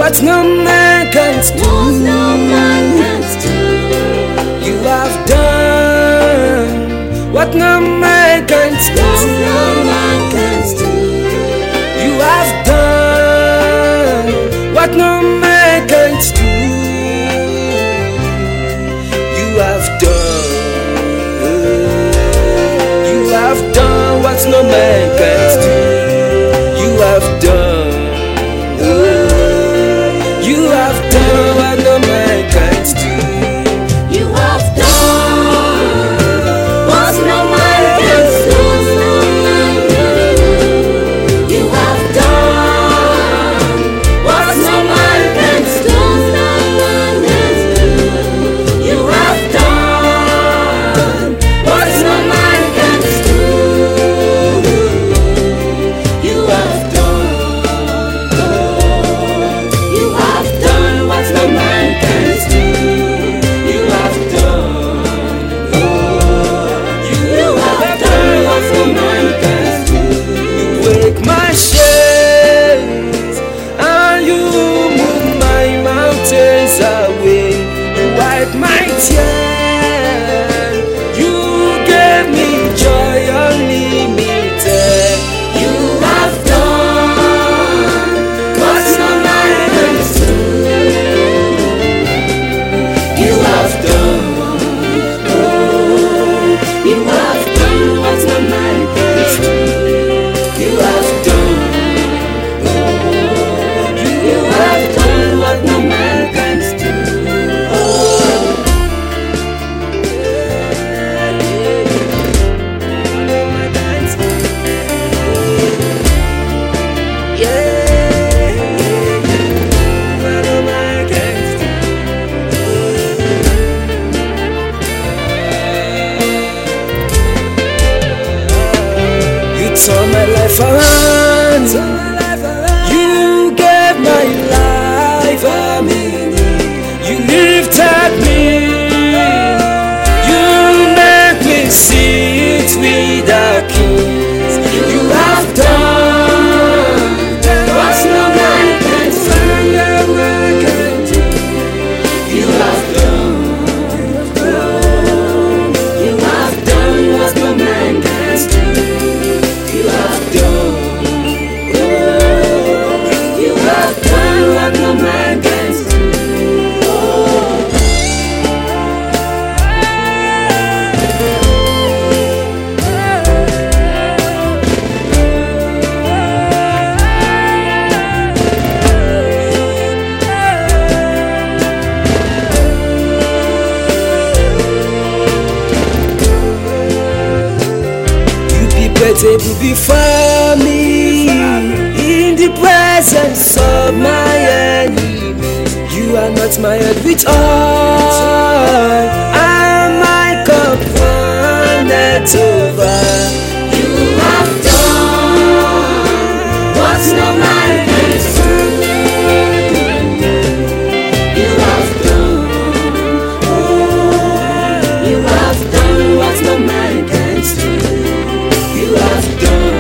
what no man can do. You have done what no man can do. You have done what no man can do. You have done. You have done what no man can do. You have done. You have done what no man can do. You have done what no man can do. You have done what no man can do. You have done what no man can do. You have done. You have done what no man can do. You have done. You have done what no man can do. You break my chains and you move my mountains away. You wipe my tears. You gave me joy unlimited. You have done what no man can do. You have done. You have done what no man can do. You have done. You have done what no man can do. You turn my life around. You gave my life a meaning. You lifted me. You made me sit with the kings. You have done What no man can do. You have done. You have done what no man can do. You have done. You have done what no man can do. You prepare table before me in the presence of my enemies. You anoint my head with oil, and my cup runneth over. You have done what no man can do. You have done. You have done what no man can do. You have done.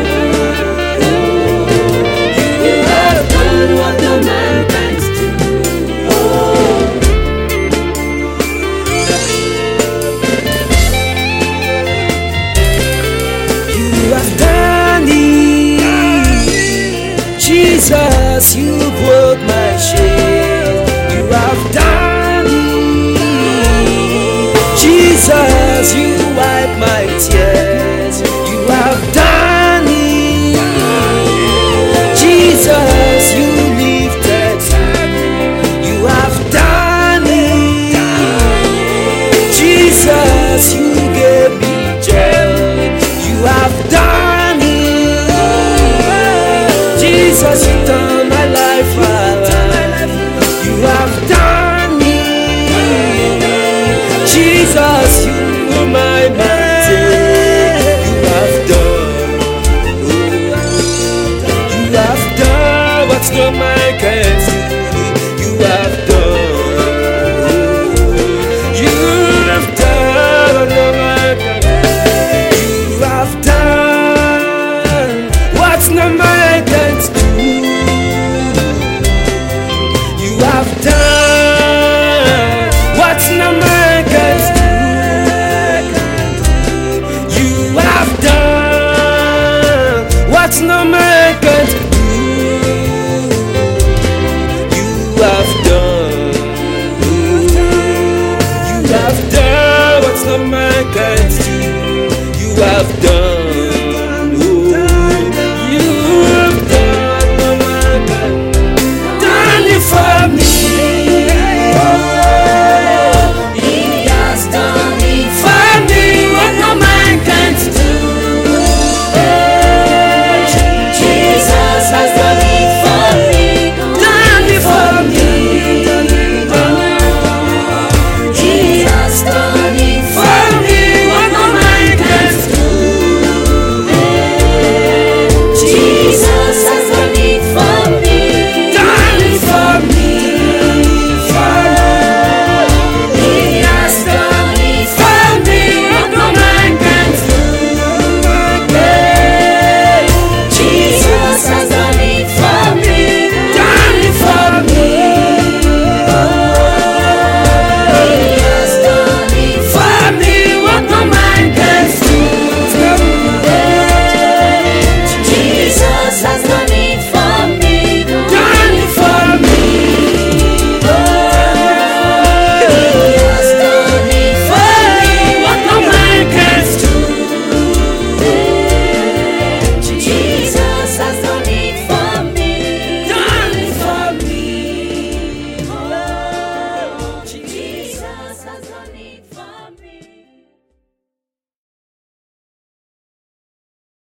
You have done what no man can do. what no man can do. You have done. You have done what no man can do. You have done.